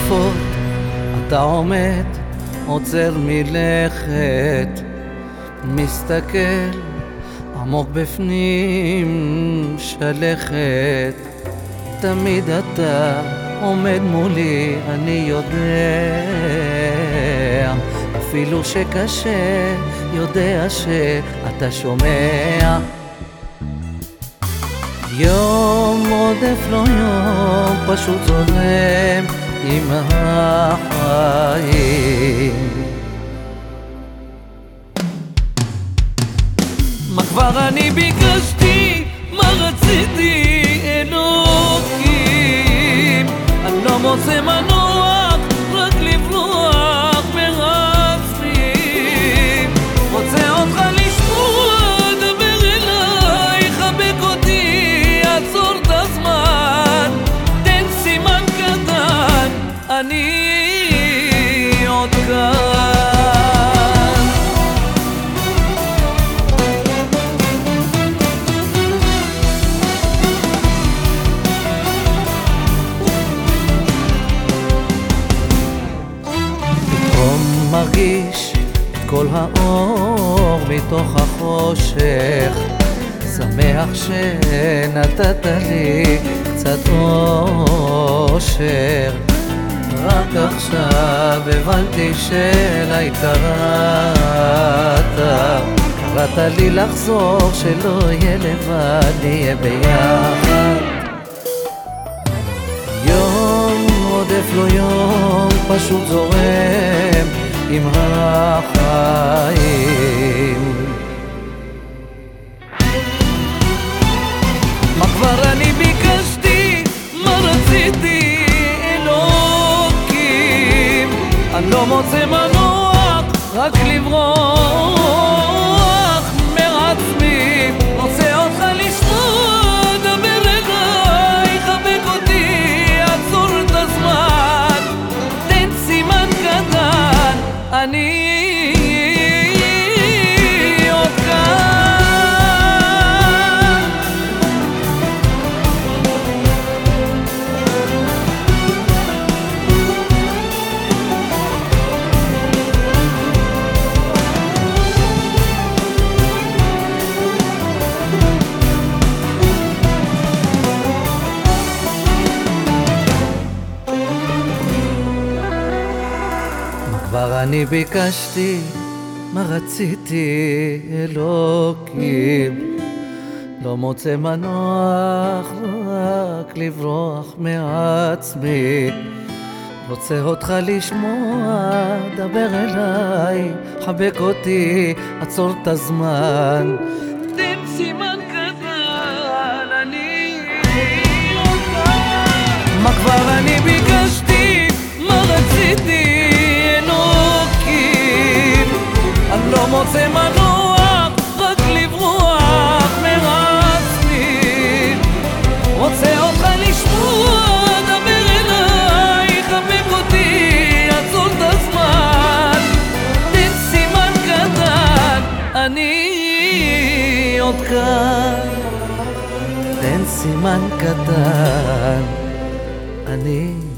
חולפות, אתה עומד, עוצר מלכת, מסתכל עמוק בפנים, שלכת. תמיד אתה עומד מולי, אני יודע, אפילו שקשה, יודע שאתה שומע. יום עודף לו יום, פשוט זורם עם החיים. מה כבר אני ביקשתי, מה רציתי, אלוקים? אני לא מוצא מנוח, רק לברוח מעצמי. רוצה אותך לשמוע, דבר אליי, חבק אותי, עצור את הזמן, תן סימן קטן, אני עוד כאן. מרגיש את כל האור מתוך החושך, שמח שנתת לי קצת אושר. רק עכשיו הבנתי שאליי קראת לי לחזור, שלא יהיה לבד, נהיה ביחד. יום עודף לו יום, פשוט זורם עם החיים. מה כבר אני ביקשתי, מה רציתי, אלוקים? אני לא מוצא מנוח, רק לברוח מעצמי. רוצה אותך לשמוע, דבר אליי, חבק אותי, עצור את הזמן, תן סימן קטן, אני עוד כאן. מה כבר אני ביקשתי, מה רציתי, אלוקים? לא מוצא מנוח, רק לברוח מעצמי. רוצה אותך לשמוע, דבר אליי, חבק אותי, עצור את הזמן, תן סימן קטן, אני עוד כאן. מה כבר אני ביקשתי, מה רציתי, אלוקים? אני לא מוצא מנוח, רק לברוח מעצמי. רוצה אותך לשמוע, דבר אליי, חבק אותי, עצור את הזמן, תן סימן קטן, אני עוד כאן. תן סימן קטן, אני